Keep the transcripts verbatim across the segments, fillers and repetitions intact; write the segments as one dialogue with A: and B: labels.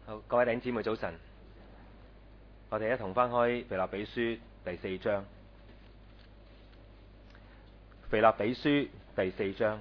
A: 好，各位弟兄姊妹早晨，我哋一同翻開腓立比書第四章。腓立比書第四章，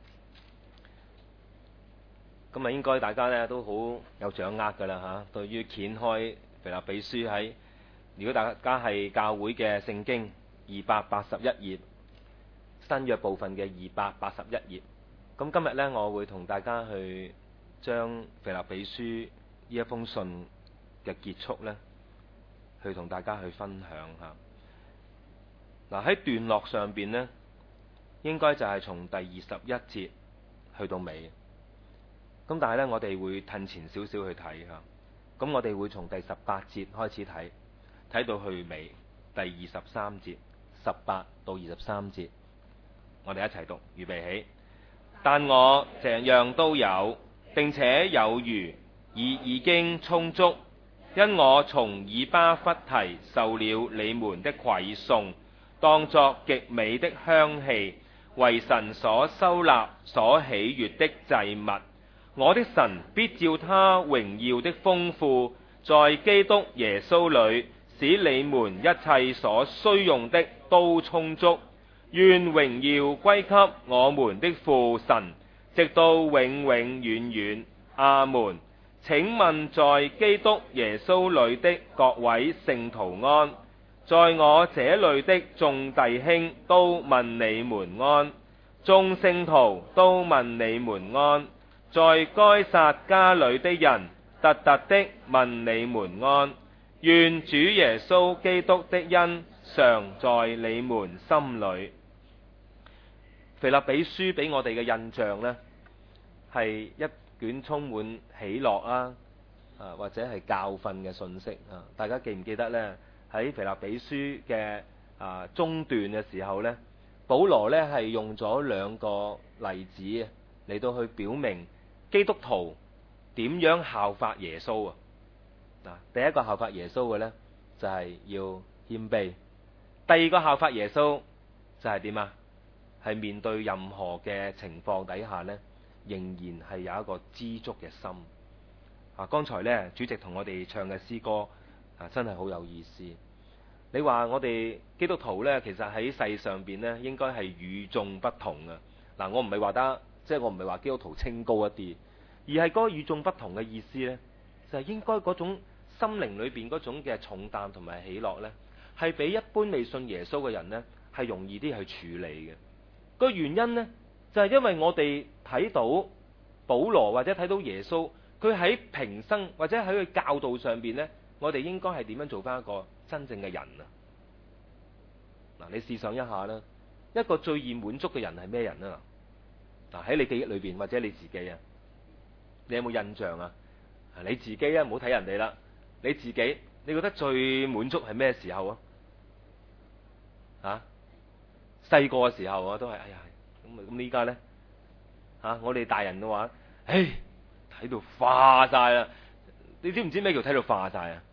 A: 咁啊應該大家咧都好有掌握噶啦吓。對於掀開腓立比書喺，如果大家係教會嘅聖經二百八十一頁，新約部分嘅二百八十一頁。咁今日呢，我會同大家去將腓立比書呢一封信嘅結束呢，去同大家去分享下。嗱，喺段落上邊呢，應該就係從第二十一節去到尾。咁但係呢，我哋會褪前少少去睇下。咁我哋會從第十八節開始睇，睇到去尾第二十三節，十八到二十三節。我哋一齊讀，預備起。但我這樣都有，並且有餘，已已經充足，因我從以巴弗提受了你們的饋送，當作極美的香氣，為神所收納、所喜悅的祭物。我的神必照他榮耀的豐富，在基督耶穌裏，使你們一切所需用的都充足。願榮耀歸給我們的父神，直到永永遠遠。阿門。請問在基督耶穌裏的各位聖徒安，在我這裏的眾弟兄都問你們安，眾聖徒都問你們安，在該撒家裏的人特特的問你們安。願主耶穌基督的恩常在你們心裏。腓立比書俾我哋嘅印象呢，係一卷充滿喜樂啊，啊或者係教訓嘅信息啊。大家記唔記得呢？喺腓立比書嘅啊中段嘅時候呢，保羅呢係用咗兩個例子嚟到去表明基督徒點樣效法耶穌啊。嗱，第一個效法耶穌嘅呢，就係要謙卑，第二個效法耶穌就係點啊？係面對任何嘅情況底下呢，仍然係有一個知足嘅心。啊，剛才呢，主席同我哋唱嘅詩歌啊，真係好有意思。你話我哋基督徒呢，其實喺世上邊呢，應該係與眾不同嘅。嗱，我唔係話得，即係我唔係話基督徒清高一啲，而係嗰個與眾不同嘅意思呢，就係應該嗰種心靈裏邊嗰種嘅重擔同埋喜樂呢，係比一般未信耶穌嘅人呢，係容易啲去處理嘅。個原因呢，就係因為我哋睇到保羅或者睇到耶穌，佢喺平生或者喺佢教導上邊呢，我哋應該係點樣做翻一個真正嘅人啊？嗱，你試想一下啦，一個最易滿足嘅人係咩人啊？嗱，喺你記憶裏邊或者你自己啊，你有冇印象啊？你自己啊，唔好睇人哋啦，你自己你覺得最滿足係咩時候啊？啊？細個嘅時候啊，都係哎呀，咁咁依家呢，吓、啊、我哋大人嘅話，唉，睇到化晒啦！你知唔知咩叫睇到化晒啊？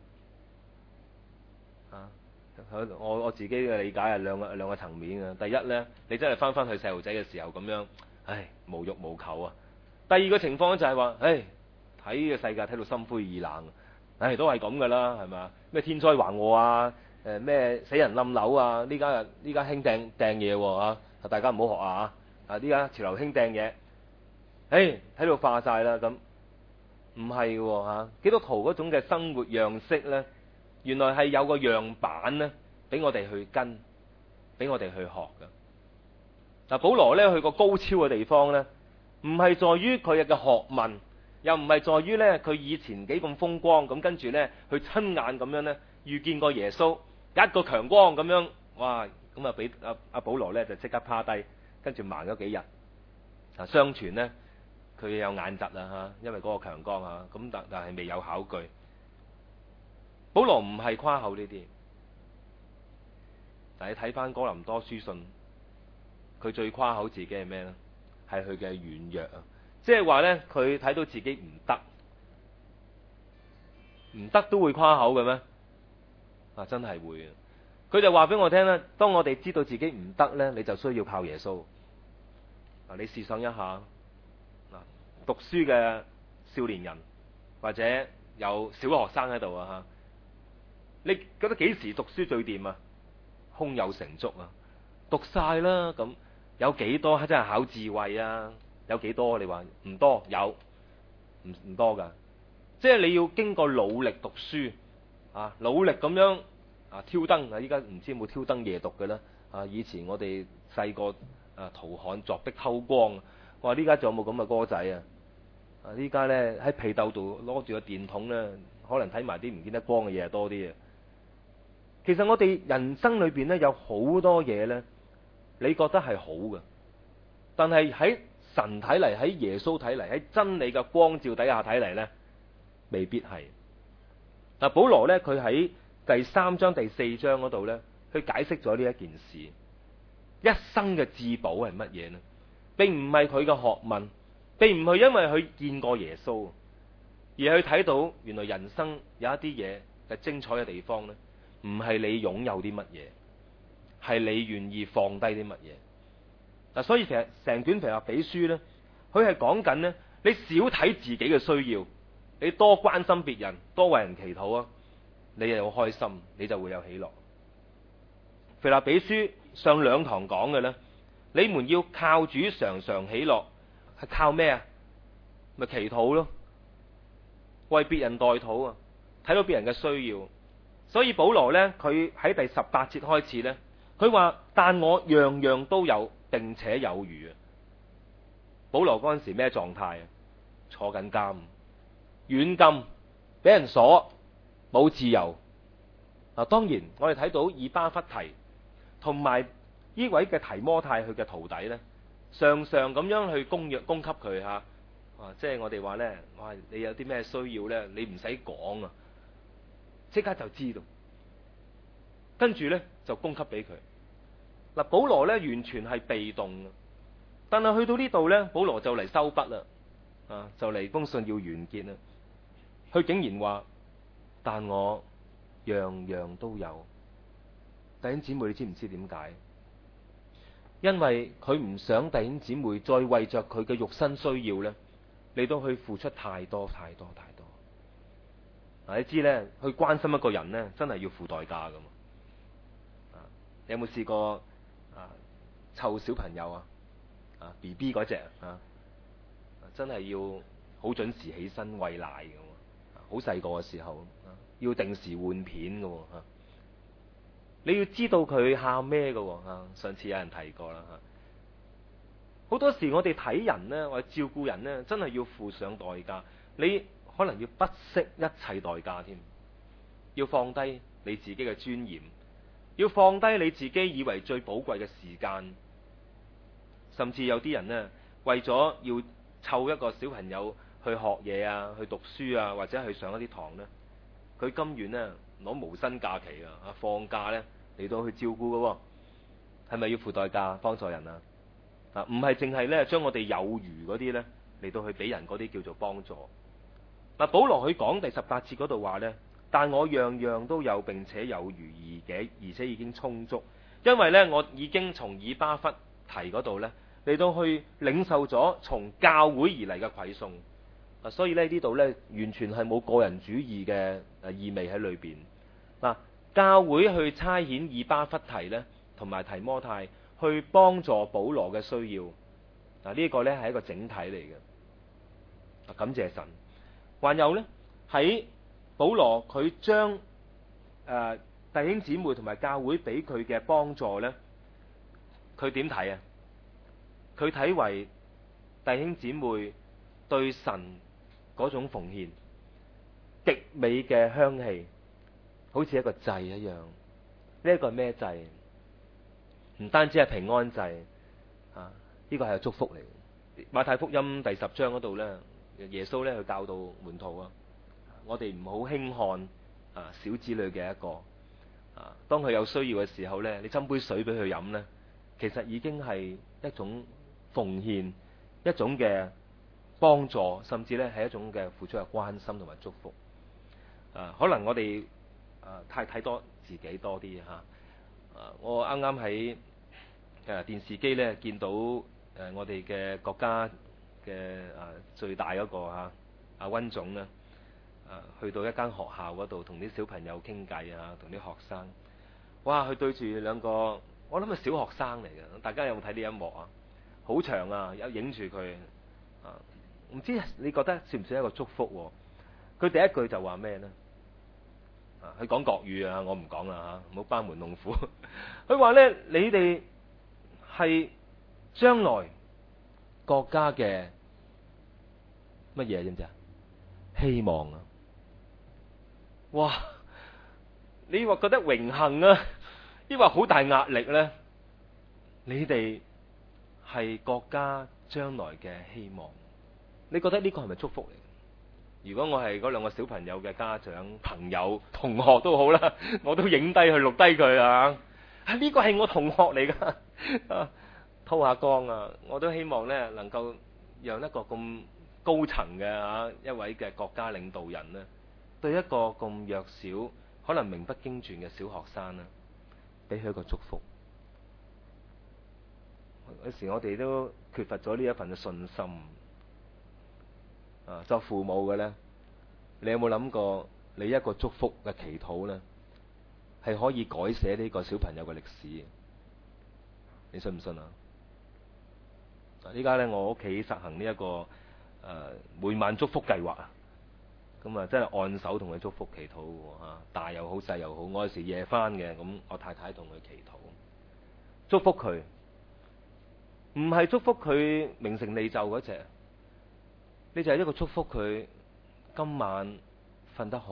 A: 啊，我我自己嘅理解係兩個兩個層面啊。第一呢，你真係翻翻去細路仔嘅時候咁樣，唉，無欲無求啊。第二個情況就係話，唉，睇個世界睇到心灰意冷，唉，都係咁噶啦，係嘛？咩天災橫禍啊？誒咩死人冧樓啊！呢家啊呢家興掟掟嘢喎啊！大家唔好學啊！啊呢家潮流興掟嘢，誒喺度化晒啦咁，唔係喎嚇！基督徒嗰種嘅生活樣式呢，原來係有個樣板呢，俾我哋去跟，俾我哋去學㗎。嗱，保羅呢，去個高超嘅地方呢，唔係在於佢嘅學問，又唔係在於呢，佢以前幾咁風光咁，跟住呢，去親眼咁樣呢，遇見過耶穌。一個強光咁樣，哇！咁啊，俾阿阿保羅咧就即刻趴低，跟住盲咗幾日。啊，相傳呢，佢有眼疾啊嚇，因為嗰個強光嚇，咁但但係未有考據。保羅唔係誇口呢啲，但係睇翻哥林多書信，佢最誇口自己係咩呢？係佢嘅軟弱啊！即係話呢，佢睇到自己唔得，唔得都會誇口嘅咩？啊，真係會啊！佢就話俾我聽咧，當我哋知道自己唔得呢，你就需要靠耶穌。嗱，你試想一下，嗱，讀書嘅少年人或者有小學生喺度啊嚇，你覺得幾時讀書最掂啊？胸有成竹啊，讀晒啦，咁有幾多真係考智慧啊？有幾多？你話唔多，有唔唔多㗎？即係你要經過努力讀書啊，努力咁樣啊挑燈啊！依家唔知有冇挑燈夜讀嘅啦啊！以前我哋細個啊圖刊鑿壁偷光，我話呢家仲有冇咁嘅歌仔啊？啊！依家咧喺被竇度攞住個電筒咧，可能睇埋啲唔見得光嘅嘢多啲啊！其實我哋人生裏邊咧有好多嘢咧，你覺得係好嘅，但係喺神睇嚟，喺耶穌睇嚟，喺真理嘅光照底下睇嚟咧，未必係。嗱，保羅咧佢喺第三章第四章嗰度咧，去解釋咗呢一件事，一生嘅至寶係乜嘢呢？並唔係佢嘅學問，並唔係因為佢見過耶穌，而係佢睇到原來人生有一啲嘢係精彩嘅地方咧。唔係你擁有啲乜嘢，係你願意放低啲乜嘢。嗱，所以其實成卷腓立比書咧，佢係講緊咧，你少睇自己嘅需要，你多關心別人，多為人祈禱啊，你又有開心，你就會有喜樂。腓立比書上兩堂講嘅咧，你們要靠主常常喜樂，係靠咩啊？咪祈禱咯，為別人代禱啊，睇到別人嘅需要。所以保羅呢，佢喺第十八節開始呢，佢話：但我樣樣都有，並且有餘啊！保羅嗰陣時咩狀態啊？坐緊監，軟禁，俾人鎖，冇自由。嗱，當然我哋睇到以巴弗提同埋呢位嘅提摩太佢嘅徒弟呢，常常咁樣去供養供給佢吓，啊，即係我哋話呢，哇，你有啲咩需要呢？你唔使講啊！即刻就知道，跟住呢就供給俾佢。嗱，保羅呢完全係被動嘅，但係去到呢度呢，保羅就嚟收筆啦，啊，就嚟封信要完結啦。佢竟然話：但我樣樣都有。弟兄姊妹，你知唔知點解？因為佢唔想弟兄姊妹再為着佢嘅肉身需要呢，嚟到去付出太多太多太多。嗱，你知咧，去關心一個人咧，真係要付代價噶嘛？啊，你有冇試過啊湊小朋友啊？啊 B B 嗰隻啊，真係要好準時起身餵奶噶，好細個嘅時候，啊，要定時換片噶，吓，你要知道佢喊咩噶，吓，上次有人提過啦，吓，好多時我哋睇人咧，或者照顧人咧，真係要付上代價，你可能要不惜一切代價添，要放低你自己嘅尊嚴，要放低你自己以為最寶貴嘅時間，甚至有啲人呢，為咗要湊一個小朋友去學嘢啊，去讀書啊，或者去上一啲堂呢，佢甘願呢攞無薪假期啊，放假呢嚟到去照顧嘅，係咪要付代價幫助人啊？啊，唔係淨係呢將我哋有餘嗰啲呢嚟到去俾人嗰啲叫做幫助。嗱，保羅佢講第十八節嗰度話呢，但我樣樣都有，並且有餘而嘅，而且已經充足，因為呢，我已經從以巴弗提嗰度呢嚟到去領受咗從教會而嚟嘅饋送。啊，所以呢呢度呢完全係冇個人主義嘅誒意味喺裏邊。嗱，教會去差遣以巴弗提呢同埋提摩太去幫助保羅嘅需要。嗱，呢個呢係一個整體嚟嘅。感謝神。還有呢，喺保羅佢將誒弟兄姊妹同埋教會俾佢嘅幫助呢，佢點睇啊？佢睇為弟兄姊妹對神嗰種奉獻，極美嘅香氣，好似一個祭一樣。呢、這、一個係咩祭？唔單止係平安祭啊！呢、這個係祝福嚟。馬太福音第十章嗰度呢。耶穌咧去教導門徒啊，我哋唔好輕看啊小子女嘅一個啊，當佢有需要嘅時候咧，你斟杯水俾佢飲咧，其實已經係一種奉獻，一種嘅幫助，甚至咧係一種嘅付出嘅關心同埋祝福啊。可能我哋啊太睇多自己多啲吓啊，我啱啱喺誒電視機咧見到誒我哋嘅國家嘅啊最大嗰個吓阿溫總咧去到一間學校嗰度同啲小朋友傾偈啊，同啲學生，哇！佢對住兩個，我諗係小學生嚟嘅，大家有冇睇呢一幕啊？好長啊，有影住佢啊，唔知你覺得算唔算一個祝福？佢第一句就話咩呢？啊，佢講國語啊，我唔講啦吓，唔好班門弄斧。佢話呢，你哋係將來國家嘅乜嘢知唔知啊？希望啊！哇！你話覺得榮幸啊，抑或好大壓力呢？你哋係國家將來嘅希望，你覺得呢個係咪祝福嚟？如果我係嗰兩個小朋友嘅家長、朋友、同學都好啦，我都影低佢、錄低佢啊！呢個係我同學嚟噶，啊，偷下光啊！我都希望呢，能夠讓一個咁高層嘅啊一位嘅國家領導人呢，對一個咁弱小、可能名不經傳嘅小學生呢，俾佢一個祝福。有時我哋都缺乏咗呢一份嘅信心。啊，作父母嘅呢，你有冇諗過你一個祝福嘅祈禱呢，係可以改寫呢個小朋友嘅歷史？你信唔信啊？依家呢，我屋企實行呢、這、一個誒、呃、每晚祝福計劃啊，咁啊真係按手同佢祝福祈禱吓，大又好細又好，我有時夜翻嘅，咁我太太同佢祈禱，祝福佢，唔係祝福佢名成利就嗰隻。你就係一個祝福佢今晚瞓得好，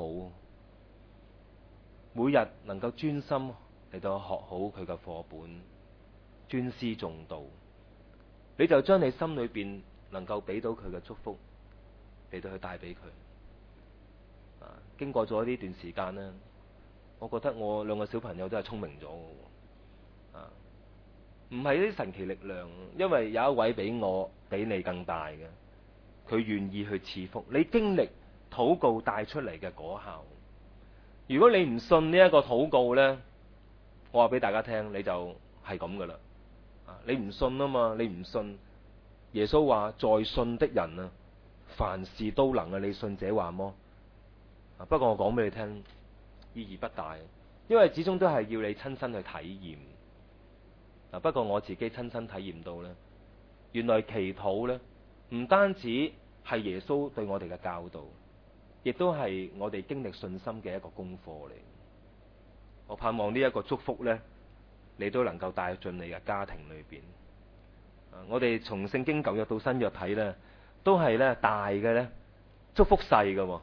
A: 每日能夠專心嚟到學好佢嘅課本，專師重道。你就將你心裏邊能夠俾到佢嘅祝福嚟到去帶俾佢。啊，經過咗呢段時間呢，我覺得我兩個小朋友都係聰明咗嘅。啊，唔係啲神奇力量，因為有一位比我比你更大嘅。佢願意去賜福，你經歷禱告帶出嚟嘅果效。如果你唔信呢一個禱告呢，我話俾大家聽，你就係咁噶啦。你唔信啊嘛，你唔信。耶穌話在信的人啊，凡事都能啊。你信這話麼？不過我講俾你聽，意義不大，因為始終都係要你親身去體驗。不過我自己親身體驗到呢，原來祈禱呢，唔單止係耶穌對我哋嘅教導，亦都係我哋經歷信心嘅一個功課嚟。我盼望呢一個祝福呢，你都能夠帶進你嘅家庭裏邊。我哋從聖經舊約到新約睇呢，都係呢大嘅呢祝福細嘅，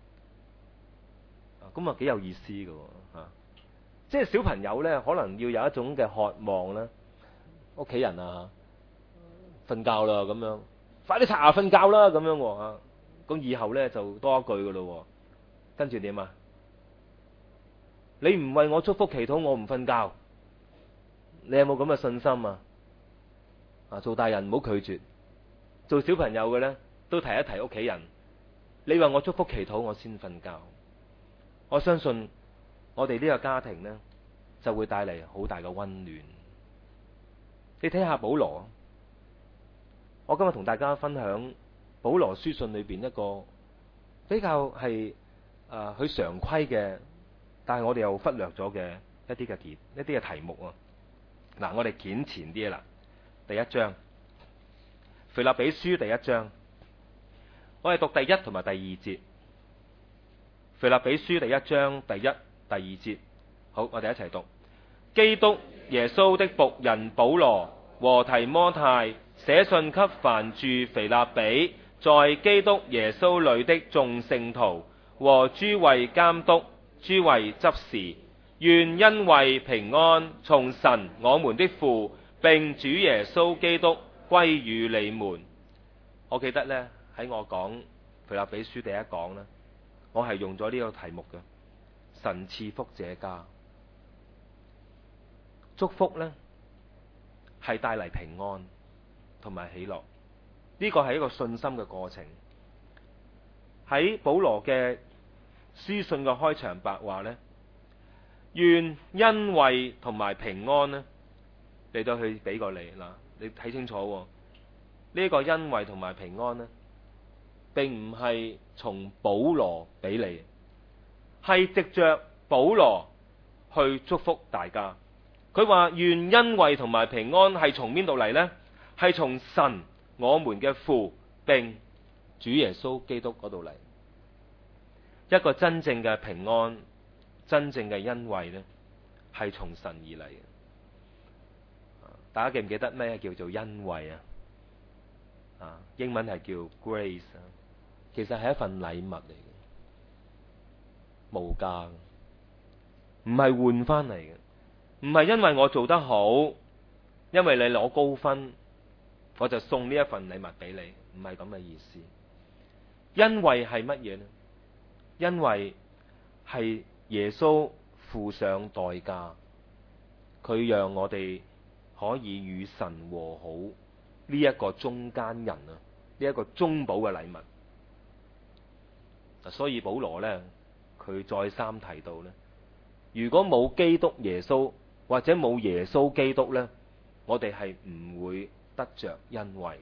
A: 咁啊幾有意思嘅吓。即係小朋友呢，可能要有一種嘅渴望呢，屋企人啊瞓覺啦咁樣。快啲刷牙瞓覺啦，咁樣啊，咁以後呢就多一句噶咯，跟住點啊？你唔為我祝福祈禱，我唔瞓覺。你有冇咁嘅信心啊？啊，做大人唔好拒絕，做小朋友嘅呢，都提一提屋企人。你為我祝福祈禱，我先瞓覺。我相信我哋呢個家庭呢，就會帶嚟好大嘅溫暖。你睇下保羅。我今日同大家分享保羅書信裏邊一個比較係誒佢常規嘅，但係我哋又忽略咗嘅一啲嘅題一啲嘅題目啊。嗱，我哋檢前啲啦，第一章腓立比書第一章，我哋讀第一同埋第二節。腓立比書第一章第一、第二節，好，我哋一齊讀。基督耶穌的僕人保羅和提摩太，寫信給凡住腓立比，在基督耶穌裏的眾聖徒和諸位監督、諸位執事，願恩惠平安從神我們的父並主耶穌基督歸於你們。我記得呢，喺我講腓立比書第一講呢，我係用咗呢個題目嘅，神賜福這家。祝福呢係帶嚟平安同埋喜樂，呢個係一個信心嘅過程。喺保羅嘅書信嘅開場白話呢，願恩惠同埋平安呢嚟到去俾過你嗱，你睇清楚呢個恩惠同埋平安呢， 並唔係從保羅俾你，係藉着保羅去祝福大家。佢話願恩惠同埋平安係從邊度嚟呢？係從神我們嘅父並主耶穌基督嗰度嚟。一個真正嘅平安，真正嘅恩惠呢，係從神而嚟嘅。大家記唔記得咩叫做恩惠啊？啊，英文係叫 grace 啊，其實係一份禮物嚟嘅，無價嘅，唔係換翻嚟嘅，唔係因為我做得好，因為你攞高分，我就送呢一份禮物俾你，唔係咁嘅意思。恩惠係乜嘢呢？因為係耶穌付上代價，佢讓我哋可以與神和好，呢一個中間人啊，呢一個中保嘅禮物。所以保羅呢，佢再三提到呢，如果冇基督耶穌或者冇耶穌基督呢，我哋係唔會得着恩惠。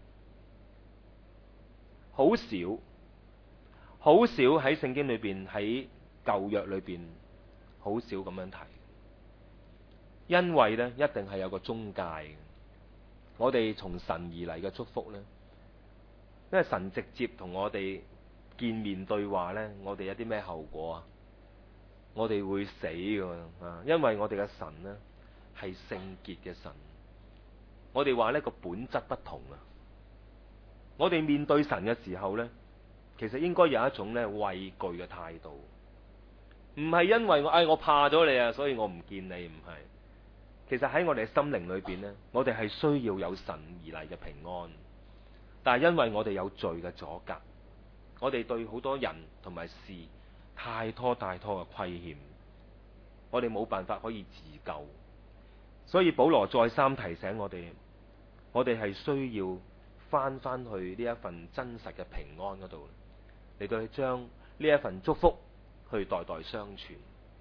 A: 好少好少喺聖經裏邊，喺舊約裏邊好少咁樣提。恩惠呢，一定係有個中介嘅。我哋從神而嚟嘅祝福呢，因為神直接同我哋見面對話呢，我哋有啲咩後果啊？我哋會死㗎啊！因為我哋嘅神呢係聖潔嘅神，我哋話呢個本質不同啊。我哋面對神嘅時候呢，其實應該有一種呢畏懼嘅態度，唔係因為我唉、哎、我怕咗你啊，所以我唔見你，唔係。其實喺我哋嘅心靈裏邊呢，我哋係需要有神而嚟嘅平安，但係因為我哋有罪嘅阻隔，我哋對好多人同埋事太多太多嘅虧欠，我哋冇辦法可以自救。所以保羅再三提醒我哋，我哋係需要翻翻去呢一份真實嘅平安嗰度，嚟到去將呢一份祝福去代代相傳。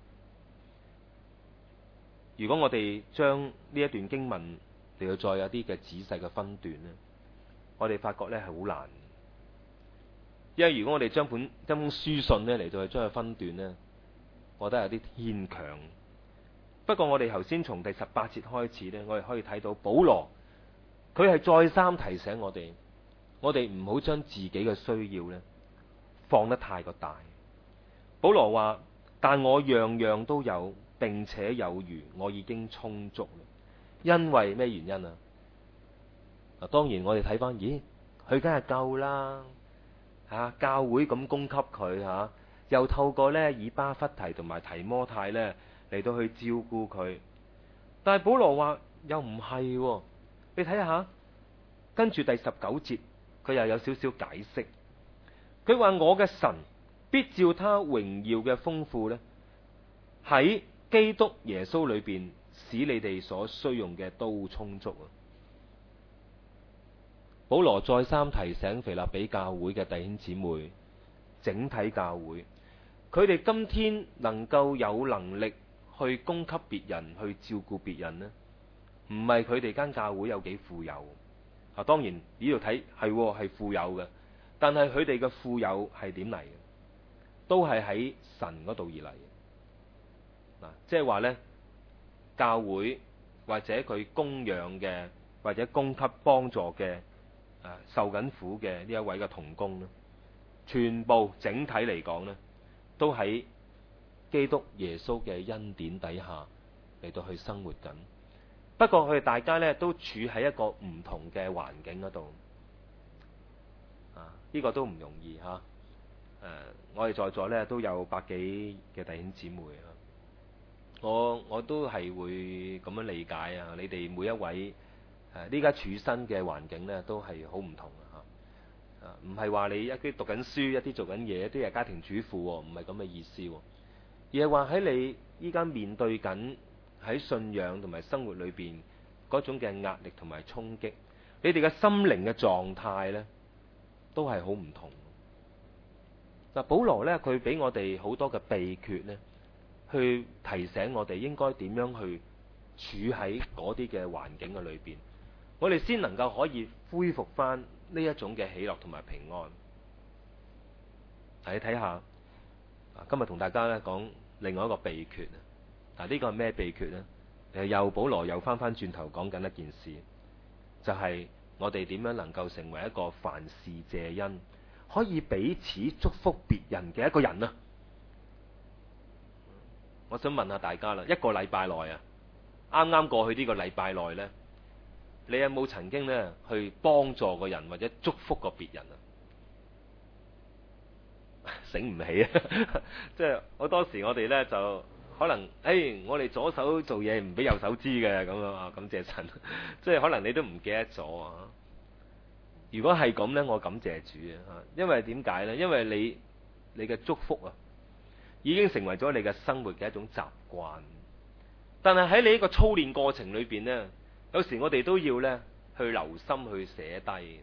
A: 如果我哋將呢一段經文嚟到再有啲嘅仔細嘅分段呢，我哋發覺呢係好難。因為如果我哋將本一封書信呢嚟到去將佢分段呢，我覺得有啲牽強。不過我哋頭先從第十八節開始呢，我哋可以睇到保羅佢係再三提醒我哋，我哋唔好將自己嘅需要呢放得太過大。保羅話：但我樣樣都有，並且有餘，我已經充足了。因為咩原因啊？嗱，當然我哋睇翻，咦，佢梗係夠啦，吓、啊、教會咁供給佢吓、啊，又透過呢以巴弗提同埋提摩太呢嚟到去照顧佢。但係保羅話又唔係，你睇下，跟住第十九節佢又有少少解釋。佢話：我嘅神必照他榮耀嘅豐富呢，喺基督耶穌裏邊，使你哋所需用嘅都充足啊！保羅再三提醒腓立比教會嘅弟兄姊妹，整體教會，佢哋今天能夠有能力去供給別人，去照顧別人呢，唔係佢哋間教會有幾富有啊？當然呢度睇係係富有嘅，但係佢哋嘅富有係點嚟嘅？都係喺神嗰度而嚟。嗱，即係話呢，教會或者佢供養嘅，或者供給幫助嘅，啊，受緊苦嘅呢一位嘅同工咧，全部整體嚟講呢，都喺基督耶穌嘅恩典底下嚟到去生活緊。不過佢哋大家呢，都處喺一個唔同嘅環境嗰度，啊，呢個都唔容易吓。誒、啊，我哋在座呢，都有百幾嘅弟兄姊妹啊。我我都係會咁樣理解啊！你哋每一位誒呢家處身嘅環境呢，都係好唔同嘅嚇。啊，唔係話你一啲讀緊書，一啲做緊嘢，一啲係家庭主婦，唔係咁嘅意思。而係話喺你依家面對緊喺信仰同埋生活裏邊嗰種嘅壓力同埋衝擊，你哋嘅心靈嘅狀態呢，都係好唔同。嗱，保羅呢，佢俾我哋好多嘅秘訣呢，去提醒我哋應該點樣去處喺嗰啲嘅環境嘅裏邊，我哋先能夠可以恢復翻呢一種嘅喜樂同埋平安。 嗱，你睇下，今日同大家咧講另外一個秘訣啊！嗱，呢個係咩秘訣呢？誒，又保羅又翻翻轉頭講緊一件事，就係我哋點樣能夠成為一個凡事謝恩，可以彼此祝福別人嘅一個人啊！我想問下大家啦，一個禮拜內啊，啱啱過去呢個禮拜內呢，你有冇曾經呢去幫助個人或者祝福過別人啊？醒唔起啊！即係好多時我哋呢就可能，誒、哎，我哋左手做嘢唔俾右手知嘅咁啊，感謝神。即係可能你都唔記得咗啊。如果係咁呢，我感謝主啊，因為點解呢？因為你你嘅祝福啊，已經成為咗你嘅生活嘅一種習慣。但係喺你呢個操練過程裏邊呢，有時我哋都要呢去留心去寫低。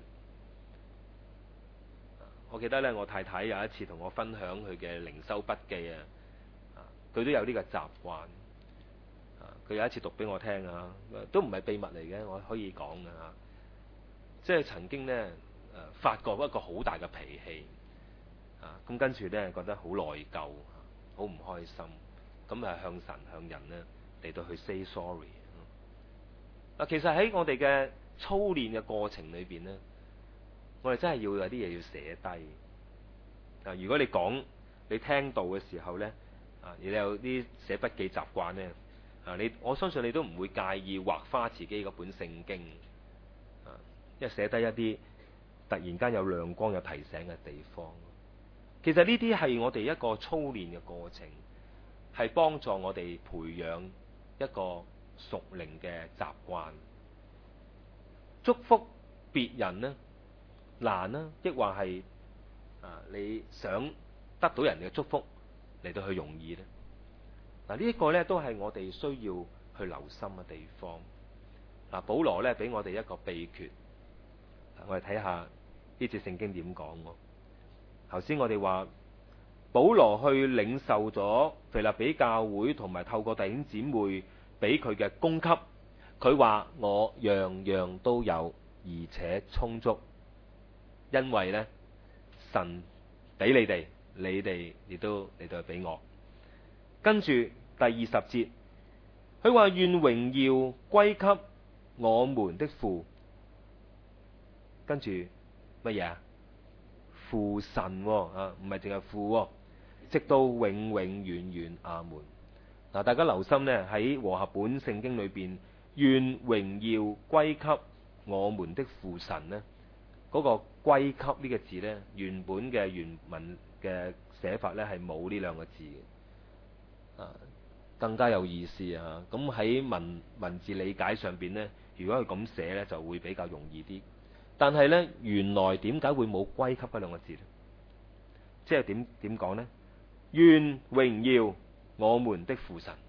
A: 我記得咧，我太太有一次同我分享佢嘅靈修筆記啊，佢都有呢個習慣，啊，佢有一次讀俾我聽啊，都唔係秘密嚟嘅，我可以講嘅嚇，即係曾經呢，誒發過一個好大嘅脾氣，啊，咁跟住呢，覺得好內疚，好唔開心，咁啊向神向人呢嚟到去 say sorry。啊，其實喺我哋嘅操練嘅過程裏邊呢，我哋真係要有啲嘢要寫低。啊，如果你講你聽到嘅時候呢，啊，你有啲寫筆記習慣呢，啊，你我相信你都唔會介意畫花自己嗰本聖經，啊，因為寫低一啲突然間有亮光有提醒嘅地方。其實呢啲係我哋一個操練嘅過程，係幫助我哋培養一個屬靈嘅習慣。祝福別人呢，難啦，抑或係啊你想得到人嘅祝福嚟到去容易呢？嗱，呢一個呢都係我哋需要去留心嘅地方。嗱，保羅呢俾我哋一個秘訣，我哋睇下呢節聖經點講。頭先我哋話保羅去領受咗腓立比教會同埋透過弟兄姊妹俾佢嘅供給，佢話我樣樣都有，而且充足。因為呢，神俾你哋，你哋亦都嚟到俾我。跟住第二十節，佢話願榮耀歸給我們的父。跟住乜嘢啊？父神啊，唔係淨係父，直到永永遠遠，阿門。嗱，大家留心呢，喺和合本聖經裏邊，願榮耀歸給我們的父神呢。嗰個歸給呢個字呢，原本嘅原文嘅寫法呢係冇呢兩個字嘅，啊，更加有意思啊！咁喺文文字理解上邊呢，如果佢咁寫呢，就會比較容易啲。但係呢，原來點解會冇歸給嗰兩個字呢？即係點點講呢？願榮耀我們的父神，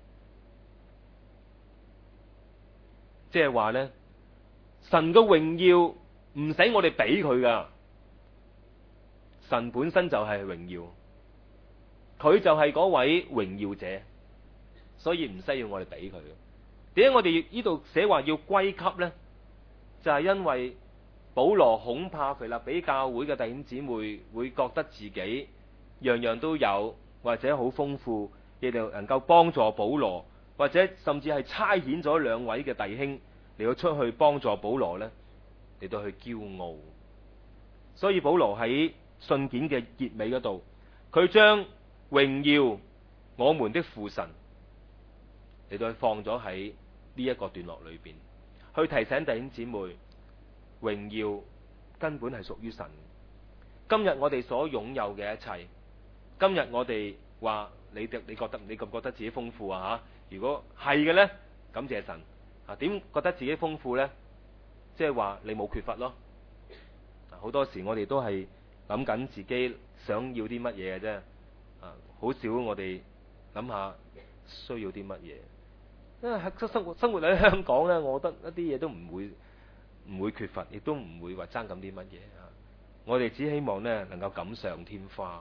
A: 即係話呢，神嘅榮耀。唔使我哋俾佢噶，神本身就係榮耀，佢就係嗰位榮耀者，所以唔需要我哋俾佢。點解我哋呢度寫話要歸給呢？就係因為保羅恐怕腓立比教會嘅弟兄姊妹會覺得自己樣樣都有，或者好豐富，亦都能夠幫助保羅，或者甚至係差遣咗兩位嘅弟兄嚟到出去幫助保羅呢，嚟到去驕傲。所以保羅喺信件嘅結尾嗰度，佢將榮耀我們的父神嚟到去放咗喺呢一個段落裏邊，去提醒弟兄姊妹，榮耀根本係屬於神。今日我哋所擁有嘅一切，今日我哋話你哋，你覺得你覺唔覺得自己豐富啊？吓，如果係嘅呢，感謝神啊！點覺得自己豐富呢？即係話你冇缺乏咯。好多時我哋都係諗緊自己想要啲乜嘢嘅啫，啊，好少我哋諗下需要啲乜嘢。因為喺生活生活喺香港呢，我覺得一啲嘢都唔會唔會缺乏，亦都唔會話爭咁啲乜嘢啊。我哋只希望呢能夠錦上添花。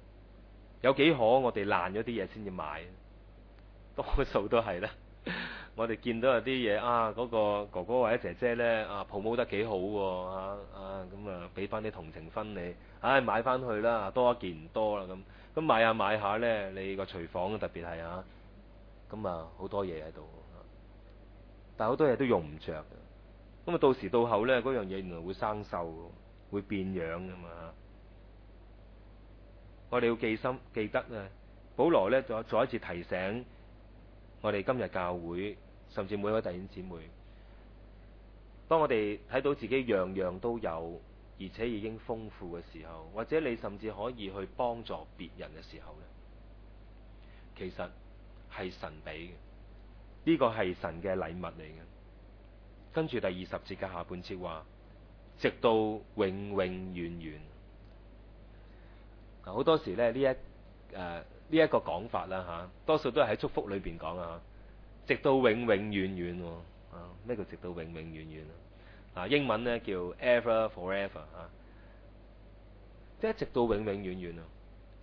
A: 有幾可我哋爛咗啲嘢先至買，多數都係啦。 我哋見到有啲嘢啊，嗰、嗰個哥哥或者姐姐呢，啊 promote 得幾好喎啊啊咁啊，俾翻啲同情分你，唉、哎、買翻去啦，多一件唔多啦咁，咁買下買下呢，你個廚房特別係啊，咁啊好多嘢喺度，但係好多嘢都用唔着嘅，咁啊到時到後呢，嗰樣嘢原來會生鏽，會變樣㗎嘛。我哋要記心記得啊，保羅呢，再再一次提醒我哋今日教會，甚至每一位弟兄姊妹，當我哋睇到自己樣樣都有，而且已經豐富嘅時候，或者你甚至可以去幫助別人嘅時候呢，其實係神俾嘅，呢個係神嘅禮物嚟嘅。跟住第二十節嘅下半節話，直到永永遠遠。好多時咧呢一誒呢一個講法啦嚇，多數都係喺祝福裏邊講啊，直到永永遠遠啊，咩叫直到永永遠遠啊？英文咧叫 ever forever 啊，即係直到永永遠遠啊！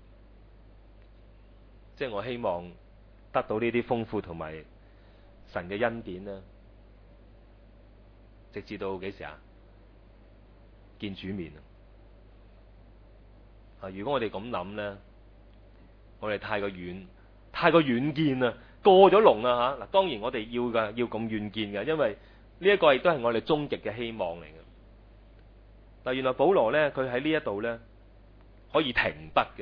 A: 即係我希望得到呢啲豐富同埋神嘅恩典啦，直至到幾時啊？見主面啊！如果我哋咁諗呢，我哋太過遠，太過遠見啦，過咗龍啦嚇！嗱，當然我哋要噶，要咁遠見嘅，因為呢一個亦都係我哋終極嘅希望嚟嘅。但原來保羅呢，佢喺呢一度呢，可以停筆嘅，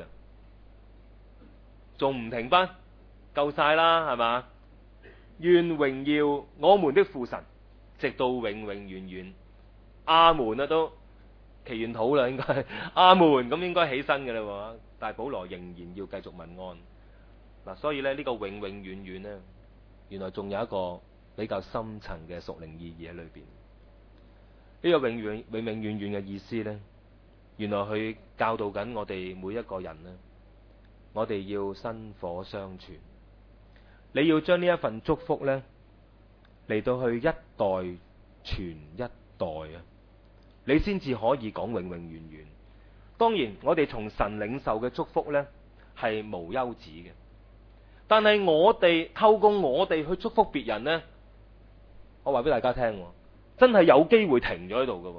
A: 仲唔停筆？夠晒啦，係嘛？願榮耀我們的父神，直到永永遠遠。阿門啊都。祈完禱啦，應該阿門，咁應該起身嘅啦。但係保羅仍然要繼續問安嗱，所以咧呢個永永遠遠呢，原來仲有一個比較深層嘅屬靈意義喺裏邊。呢個永永永永遠遠嘅意思呢，原來佢教導緊我哋每一個人呢，我哋要薪火相傳。你要將呢一份祝福呢，嚟到去一代傳一代啊！你先至可以講永永遠遠。當然，我哋從神領受嘅祝福呢係無休止嘅。但係我哋透過我哋去祝福別人呢，我話俾大家聽，真係有機會停咗喺度㗎。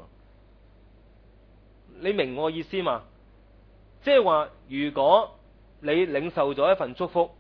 A: 你明我意思嘛？即係話，如果你領受咗一份祝福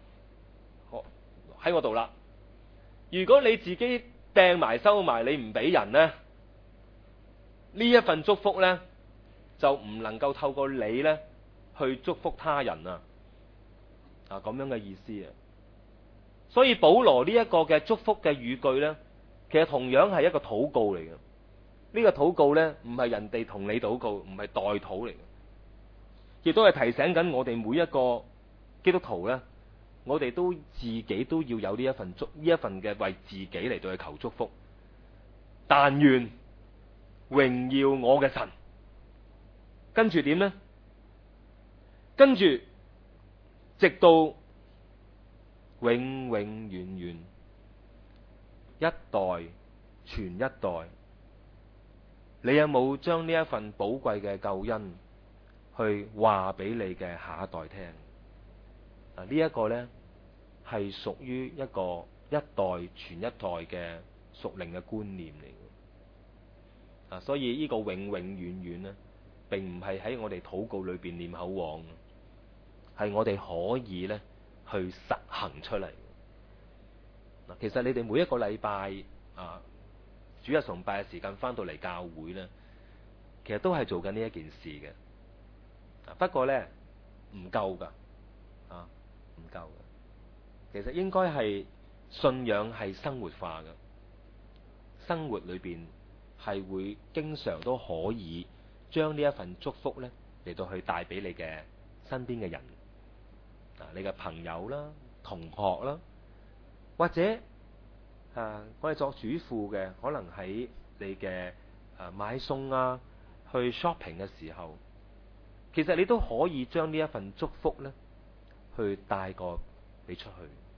A: 喺我度啦，如果你自己掟埋收埋，你唔俾人呢，呢一份祝福呢，就唔能夠透過你呢去祝福他人啊！啊，咁樣嘅意思啊！所以保羅呢一個嘅祝福嘅語句呢，其實同樣係一個禱告嚟嘅。呢個禱告呢，唔係人哋同你禱告，唔係代禱嚟嘅，亦都係提醒緊我哋每一個基督徒呢，我哋都自己都要有呢一份祝呢一份嘅為自己嚟到去求祝福。但願榮耀我嘅神，跟住點呢？跟住直到永永遠遠，一代傳一代。你有冇將呢一份寶貴嘅救恩去話俾你嘅下一代聽？嗱，呢一個呢係屬於一個一代傳一代嘅屬靈嘅觀念嚟嘅。啊，所以呢個永永遠遠呢，並唔係喺我哋禱告裏邊念口簧，係我哋可以呢去實行出嚟。嗱，其實你哋每一個禮拜啊，主日崇拜嘅時間翻到嚟教會呢，其實都係做緊呢一件事嘅。不過呢，唔夠噶，啊，唔夠噶。其實應該係信仰係生活化嘅，生活裏邊係會經常都可以將呢一份祝福呢嚟到去帶俾你嘅身邊嘅人，啊，你嘅朋友啦、同學啦，或者啊，我哋作主婦嘅，可能喺你嘅啊買餸啊、去 shopping 嘅時候，其實你都可以將呢一份祝福呢去帶過你出去。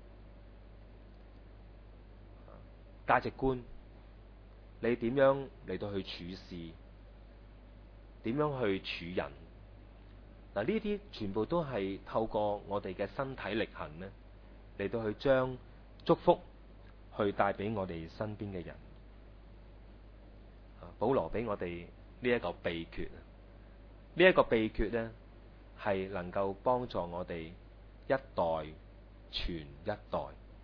A: 價值觀，你點樣嚟到去處事？點樣去處人？嗱，呢啲全部都係透過我哋嘅身體力行呢嚟到去將祝福去帶俾我哋身邊嘅人。保羅俾我哋呢一個秘訣，呢一個秘訣呢，係能夠幫助我哋一代傳一代。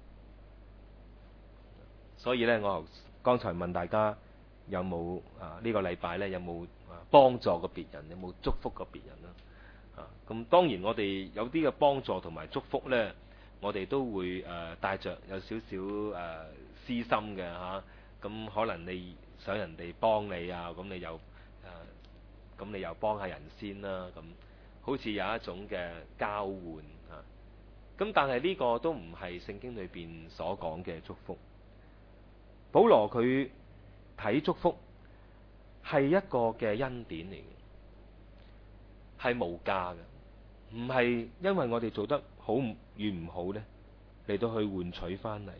A: 所以呢，我剛才問大家有冇啊呢個禮拜呢有冇幫助過別人，有冇祝福過別人啦？啊，咁當然我哋有啲嘅幫助同埋祝福呢，我哋都會誒帶着有少少誒私心嘅嚇。咁可能你想人哋幫你啊，咁你又誒咁你又幫下人先啦。咁好似有一種嘅交換啊。咁但係呢個都唔係聖經裏邊所講嘅祝福。保羅佢睇祝福係一個嘅恩典嚟嘅，係無價嘅，唔係因為我哋做得好與唔好呢嚟到去換取翻嚟。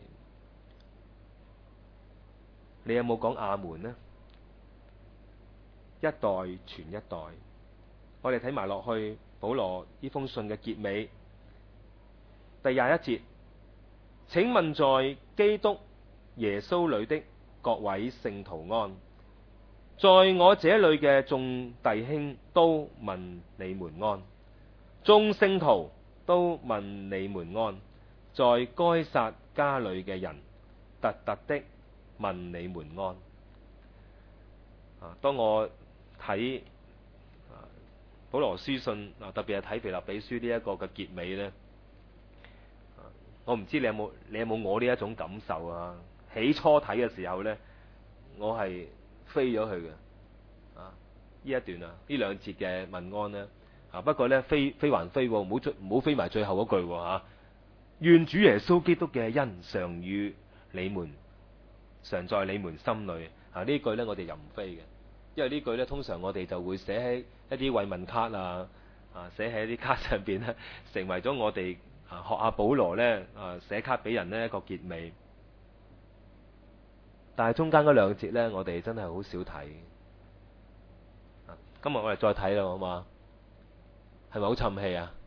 A: 你有冇講阿門呢？一代傳一代，我哋睇埋落去保羅呢封信嘅結尾第廿一節，請問在基督耶穌裏的各位聖徒安，在我這裏嘅眾弟兄都問你們安，眾聖徒都問你們安，在該撒家裏嘅人特特的問你們安。啊，當我睇保羅書信啊，特別係睇腓立比書呢一個嘅結尾呢，我唔知你有冇你有冇我呢一種感受啊？起初睇嘅時候呢，我係飛咗去嘅啊！呢一段啊，呢兩節嘅問安呢，啊，不過呢，飛飛還飛，唔好唔好飛埋最後嗰句吓。願主耶穌基督嘅恩常與你們，常在你們心裏。啊，呢句呢，我哋又唔飛嘅，因為呢句呢，通常我哋就會寫喺一啲慰問卡啊，啊，寫喺一啲卡上邊呢，成為咗我哋啊學阿保羅呢啊寫卡俾人呢一個結尾。但係中間嗰兩節呢，我哋真係好少睇。今日我哋再睇啦，好嘛？係咪好沉氣啊？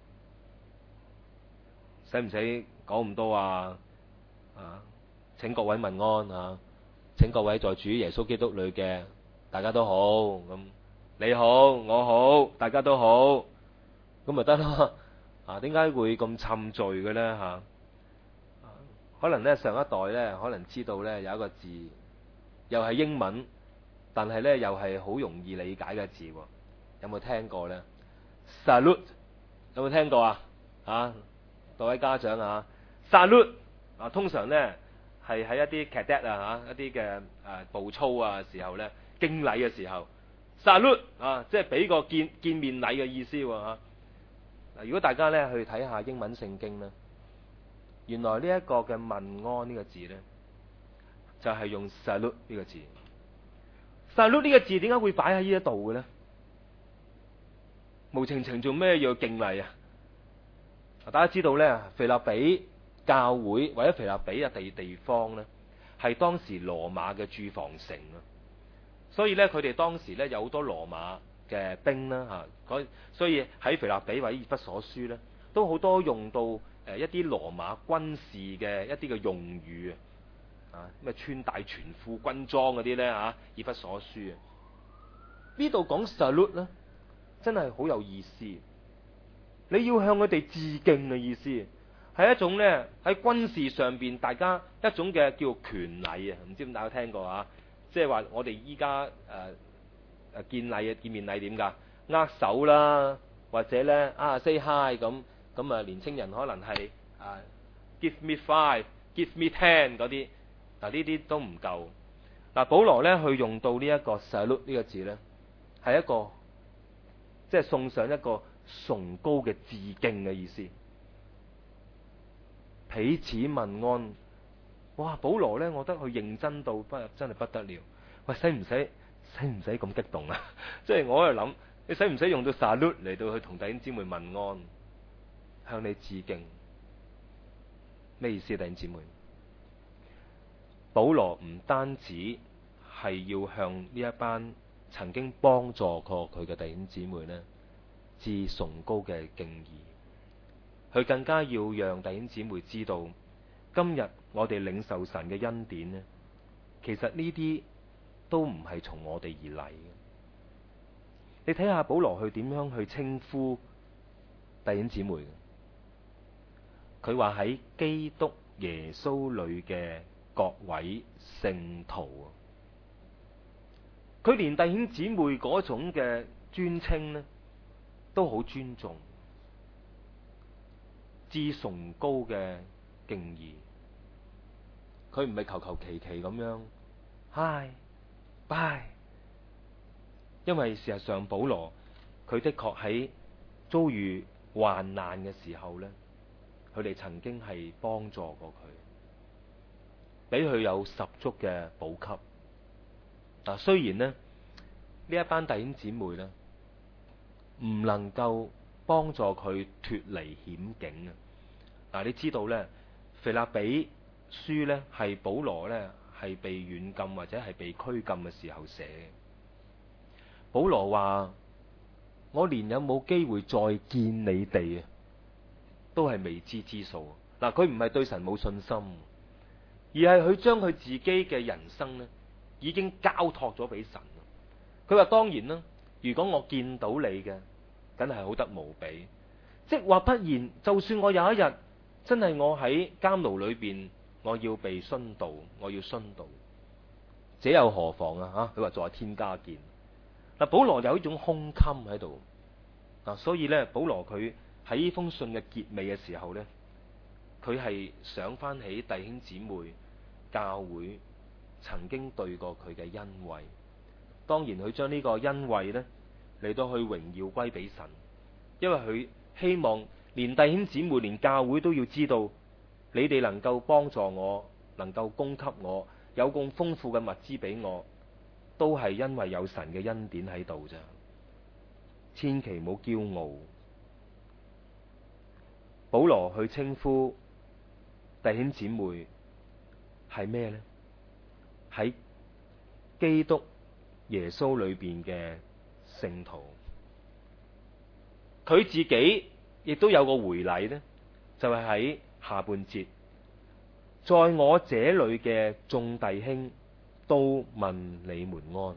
A: 使唔使講咁多啊？啊，請各位問安啊！請各位在主耶穌基督裏嘅大家都好，咁你好，我好，大家都好，咁咪得咯？啊，點解會咁沉醉嘅呢？吓、啊？可能咧上一代咧可能知道咧有一個字，又係英文，但係咧又係好容易理解嘅字，有冇聽過呢？ Salute 有冇聽過啊？啊，各位家長啊 Salute 啊，通常咧係喺一啲 cadet 啊吓，一啲嘅誒步操啊時候咧敬禮嘅時候 Salute 啊，即係俾個見見面禮嘅意思喎吓。嗱，如果大家咧去睇下英文聖經咧，原來呢一個嘅問安呢個字呢，就係用 salute 呢個字。salute 呢個字點解會擺喺呢一度嘅呢？無情情做咩要敬禮啊？大家知道呢，腓立比教會或者腓立比嘅地地方呢，係當時羅馬嘅駐防城啊。所以呢，佢哋當時呢有好多羅馬嘅兵啦吓，所以喺腓立比或者以弗所書呢，都好多用到誒一啲羅馬軍事嘅一啲嘅用語啊，咩穿戴全副軍裝嗰啲呢？吓，以弗所書啊，呢度講 salute 呢，真係好有意思。你要向佢哋致敬嘅意思，係一種呢喺軍事上邊大家一種嘅叫權禮啊，唔知點大家聽過啊？即係話我哋依家誒誒見禮啊，見面禮點㗎？握手啦，或者呢啊 say hi 咁。咁啊，年青人可能係啊 give me five，give me ten 嗰啲，嗱呢啲都唔夠。嗱，保羅咧去用到呢一個 salute 呢個字咧，係一個即係送上一個崇高嘅致敬嘅意思，彼此問安。哇！保羅咧，我覺得佢認真到不真係不得了。喂，使唔使使唔使咁激動啊？即係我喺度諗，你使唔使用到 salute 嚟到去同弟兄姊妹問安？向你致敬，咩意思？弟兄姊妹，保羅唔單止係要向呢一班曾經幫助過佢嘅弟兄姊妹呢致崇高嘅敬意，佢更加要讓弟兄姊妹知道， 今日我哋領受神嘅恩典呢，其實呢啲都唔係從我哋而嚟嘅。你睇下保羅去點樣去稱呼弟兄姊妹嘅，佢話喺基督耶穌裏嘅各位聖徒，佢連弟兄姊妹嗰種嘅尊稱呢，都好尊重，至崇高嘅敬意。佢唔係求求其其咁樣 hi bye， 因為事實上保羅佢的確喺遭遇患難嘅時候呢，佢哋曾經係幫助過佢，俾佢有十足嘅補給。嗱，雖然呢呢一班弟兄姊妹呢唔能夠幫助佢脫離險境啊！嗱，你知道呢，腓立比書呢係保羅呢係被軟禁或者係被拘禁嘅時候寫嘅。保羅話：我連有冇機會再見你哋啊，都係未知之數。嗱，佢唔係對神冇信心，而係佢將佢自己嘅人生呢已經交託咗俾神。佢話：當然啦，如果我見到你嘅，梗係好得無比。即或不然，就算我有一日真係我喺監牢裏邊，我要被殉道，我要殉道，這又何妨啊？吓，佢話在天家見。嗱，保羅有一種胸襟喺度，嗱，所以咧，保羅佢喺呢封信嘅結尾嘅時候咧，佢係想翻起弟兄姊妹教會曾經對過佢嘅恩惠。當然佢將呢個恩惠呢嚟到去榮耀歸俾神，因為佢希望連弟兄姊妹連教會都要知道，你哋能夠幫助我，能夠供給我，有咁豐富嘅物資俾我，都係因為有神嘅恩典喺度咋。千祈唔好驕傲。保羅去稱呼弟兄姊妹係咩呢？喺基督耶穌裏邊嘅聖徒，佢自己亦都有個回禮呢，就係喺下半節，在我這裏嘅眾弟兄都問你們安。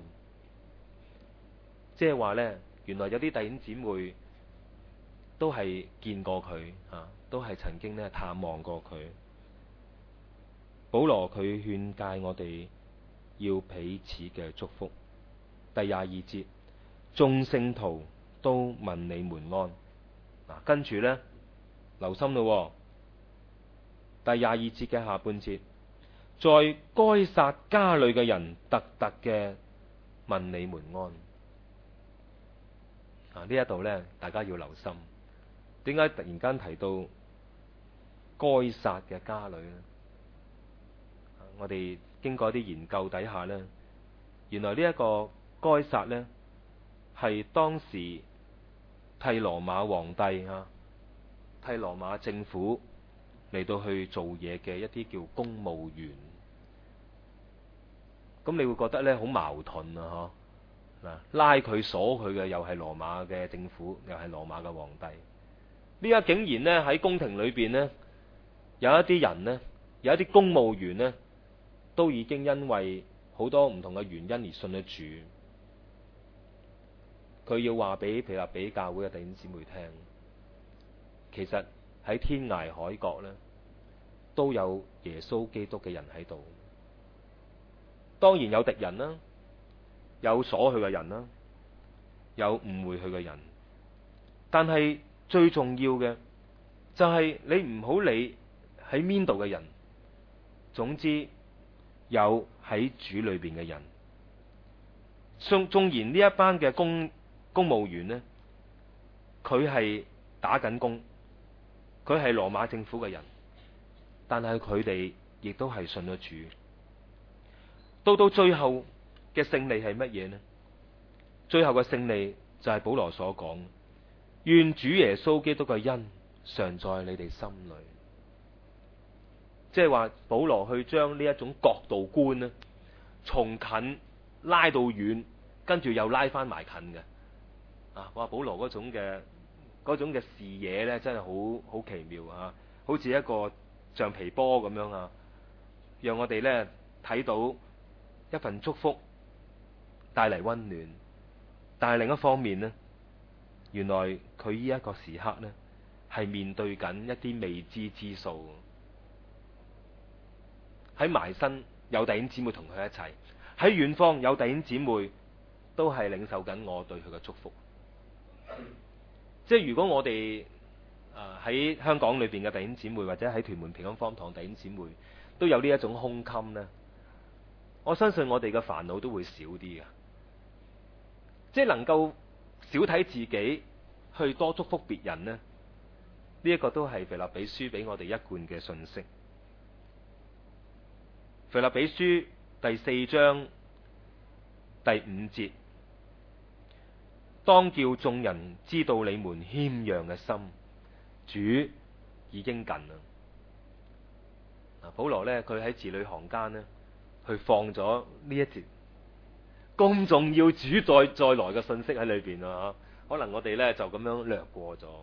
A: 即係話呢，原來有啲弟兄姊妹都係見過佢啊，都係曾經咧探望過佢。保羅佢勸誡我哋要彼此嘅祝福。第廿二節，眾聖徒都問你們安。嗱，跟住呢，留心咯。第廿二節嘅下半節，在該撒家裏嘅人特特嘅問你們安。啊，呢一度呢，大家要留心，點解突然間提到該撒嘅家裏呢？我哋經過一啲研究底下呢，原來呢一個該撒呢，係當時替羅馬皇帝啊，替羅馬政府嚟到去做嘢嘅一啲叫公務員。咁你會覺得呢好矛盾啊！嗬，嗱，拉佢鎖佢嘅又係羅馬嘅政府，又係羅馬嘅皇帝。呢家竟然呢喺宮廷裏邊呢，有一啲人呢，有一啲公務員呢，都已經因為好多唔同嘅原因而信咗主。佢要話俾腓立比教會嘅弟兄姊妹聽，其實喺天涯海角呢，都有耶穌基督嘅人喺度。當然有敵人啦，有鎖佢嘅人啦，有誤會佢嘅人。但係最重要嘅就係你唔好理喺邊度嘅人，總之有喺主裏邊嘅人。縱縱然呢一班嘅公公務員呢，佢係打緊工，佢係羅馬政府嘅人，但係佢哋亦都係信咗主。到到最後嘅勝利係乜嘢呢？最後嘅勝利就係保羅所講，願主耶穌基督嘅恩常在你哋心裏。即係話保羅去將呢一種角度觀呢，從近拉到遠，跟住又拉翻埋近嘅。啊！哇！保羅嗰種嘅嗰種嘅視野咧，真係好好奇妙啊！好似一個橡皮波咁樣啊，讓我哋呢睇到一份祝福帶嚟溫暖。但係另一方面呢，原來佢呢一個時刻呢，係面對緊一啲未知之數。喺埋身有弟兄姊妹同佢一齊，喺遠方有弟兄姊妹都係領受緊我對佢嘅祝福。即係如果我哋誒喺香港裏邊嘅弟兄姊妹，或者喺屯門平安方堂弟兄姊妹都有呢一種胸襟呢，我相信我哋嘅煩惱都會少啲嘅。即係能夠少睇自己，去多祝福別人呢，呢一個都係腓立比書俾我哋一貫嘅信息。腓立比書第四章第五節，當叫眾人知道你們謙讓嘅心，主已經近啦。嗱，保羅呢，佢喺字裏行間呢，去放咗呢一節咁重要主再再來嘅信息喺裏邊啊！可能我哋呢就咁樣略過咗。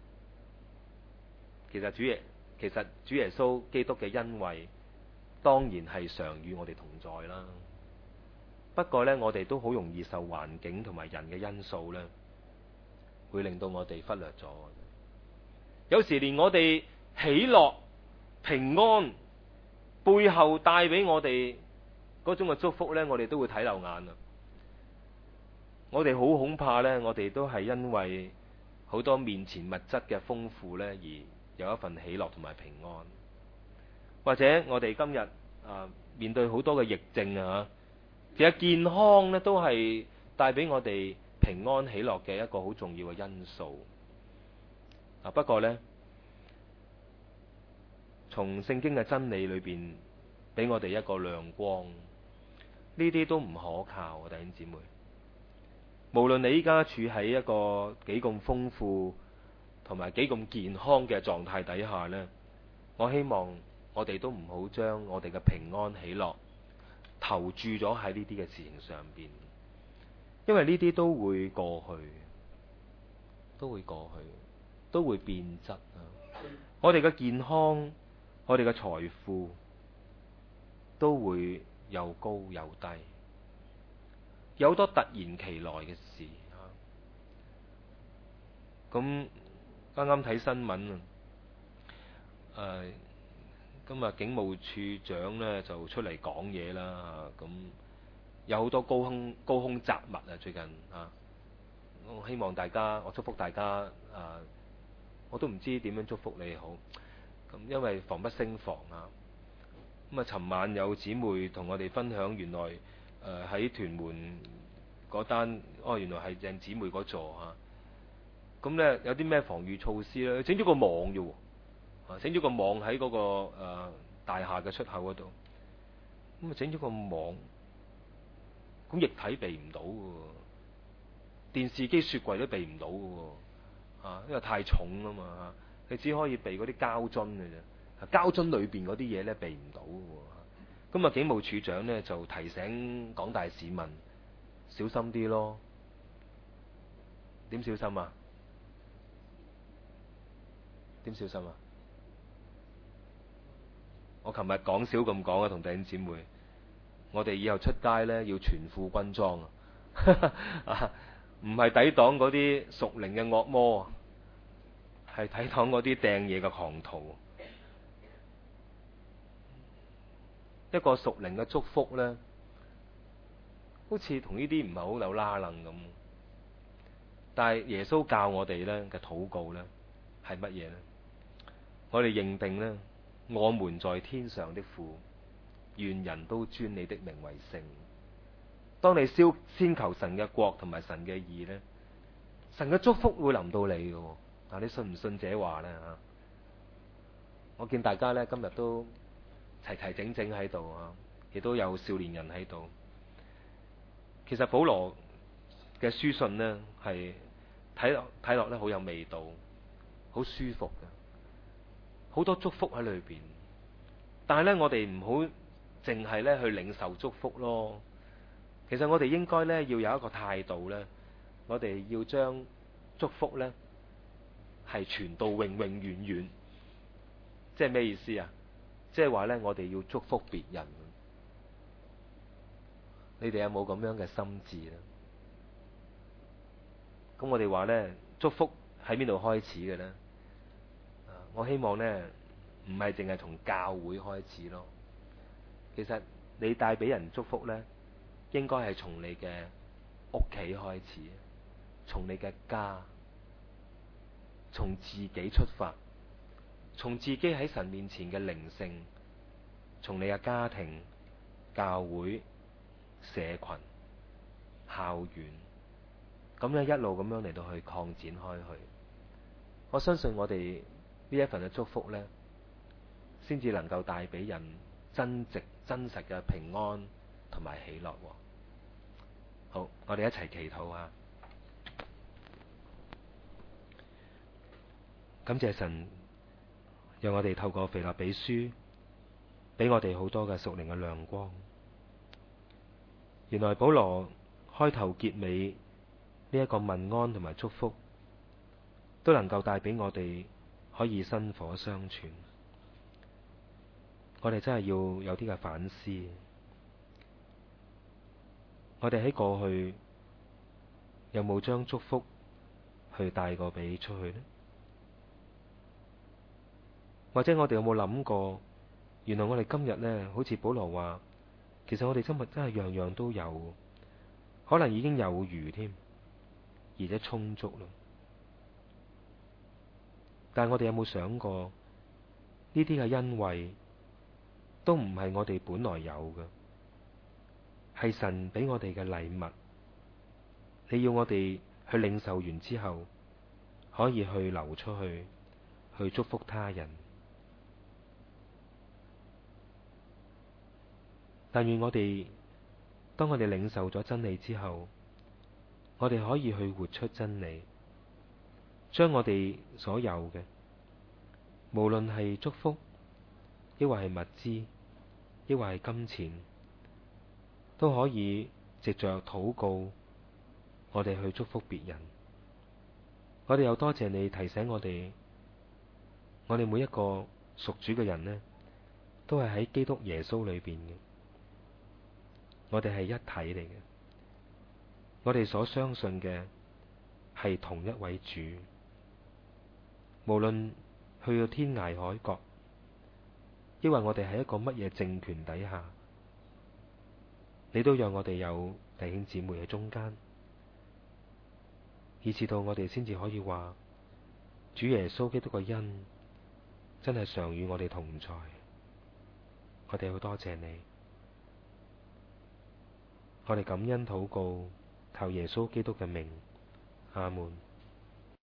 A: 其實主耶，其實主耶穌基督嘅恩惠，當然係常與我哋同在啦。不過呢，我哋都好容易受環境同埋人嘅因素呢，會令到我哋忽略咗。有時連我哋喜樂、平安背後帶俾我哋嗰種嘅祝福呢，我哋都會睇漏眼啊！我哋好恐怕呢，我哋都係因為好多面前物質嘅豐富呢，而有一份喜樂同埋平安。或者我哋今日啊面對好多嘅疫症啊，其實健康呢都係帶俾我哋平安喜樂嘅一個好重要嘅因素。啊，不過呢，從聖經嘅真理裏邊俾我哋一個亮光，呢啲都唔可靠，弟兄姊妹。無論你依家處喺一個幾咁豐富同埋幾咁健康嘅狀態底下呢，我希望我哋都唔好將我哋嘅平安喜樂投注咗喺呢啲嘅事情上邊，因為呢啲都會過去，都會過去，都會變質啊！我哋嘅健康，我哋嘅財富都會又高又低。有好多突然其來嘅事啊！咁啱啱睇新聞啊，誒，今日警務處長呢就出嚟講嘢啦，咁有好多高空高空雜物啊！最近啊，我希望大家，我祝福大家啊，我都唔知點樣祝福你好，咁因為防不勝防啊！咁啊，尋晚有姊妹同我哋分享，原來誒喺屯門嗰單，哦，原來係鄭姊妹嗰座嚇。咁咧有啲咩防禦措施咧？整咗個網啫喎，啊，整咗個網喺嗰個誒大廈嘅出口嗰度。咁啊，整咗個網，咁液體避唔到嘅喎，電視機、雪櫃都避唔到嘅喎，啊，因為太重啊嘛，你只可以避嗰啲膠樽嘅啫。膠樽裏邊嗰啲嘢咧避唔到嘅喎。咁啊，警務處長咧就提醒廣大市民小心啲咯。點小心啊？點小心啊？我琴日講少咁講啊，同弟兄姊妹，我哋以後出街咧要全副軍裝啊，唔係抵擋嗰啲屬靈嘅惡魔，係抵擋嗰啲掟嘢嘅狂徒。一個屬靈嘅祝福呢，好似同呢啲唔係好有拉楞咁。但係耶穌教我哋呢嘅禱告呢係乜嘢呢？我哋認定呢，我們在天上的父，願人都尊你的名為聖。當你先先求神嘅國同埋神嘅義呢，神嘅祝福會臨到你嘅。嗱，你信唔信這話呢？吓，我見大家呢今日都齊齊整整喺度啊，亦都有少年人喺度。其實保羅嘅書信呢，係睇落睇落咧好有味道，好舒服嘅，好多祝福喺裏邊。但係咧，我哋唔好淨係咧去領受祝福咯。其實我哋應該咧要有一個態度咧，我哋要將祝福咧係傳到永永遠遠。即係咩意思啊？ 即係話呢，我哋要祝福別人。你哋有冇咁樣嘅心志呢？咁我哋話呢，祝福喺邊度開始嘅呢？我希望呢，唔係淨係從教會開始咯。其實你帶俾人祝福呢，應該係從你嘅屋企開始，從你嘅家，從自己出發，從自己喺神面前嘅靈性，從你嘅家庭、教會、社群、校園，咁樣一路咁樣嚟到去擴展開去。我相信我哋呢一份嘅祝福呢，先至能夠帶俾人真直真實嘅平安同埋喜樂。好，我哋一齊祈禱啊！感謝神，讓我哋透過腓立比書，俾我哋好多嘅屬靈嘅亮光。原來保羅開頭結尾呢一個問安同埋祝福，都能夠帶俾我哋可以薪火相傳。我哋真係要有啲嘅反思。我哋喺過去有冇將祝福去帶過俾出去呢？或者我哋有冇諗過，原來我哋今日呢，好似保羅話，其實我哋今日真係樣樣都有，可能已經有餘添，而且充足啦。但係我哋有冇想過，呢啲嘅恩惠都唔係我哋本來有嘅，係神俾我哋嘅禮物。你要我哋去領受完之後，可以去流出去，去祝福他人。但願我哋，當我哋領受咗真理之後，我哋可以去活出真理，將我哋所有嘅，無論係祝福，抑或係物資，抑或係金錢，都可以藉着禱告，我哋去祝福別人。我哋又多謝你提醒我哋，我哋每一個屬主嘅人呢，都係喺基督耶穌裏邊嘅。我哋係一體嚟嘅，我哋所相信嘅係同一位主。無論去到天涯海角，抑或我哋喺一個乜嘢政權底下，你都讓我哋有弟兄姊妹喺中間，以至到我哋先至可以話，主耶穌基督嘅恩真係常與我哋同在。我哋好多謝你。我哋感恩禱告，求耶穌基督嘅名，阿門。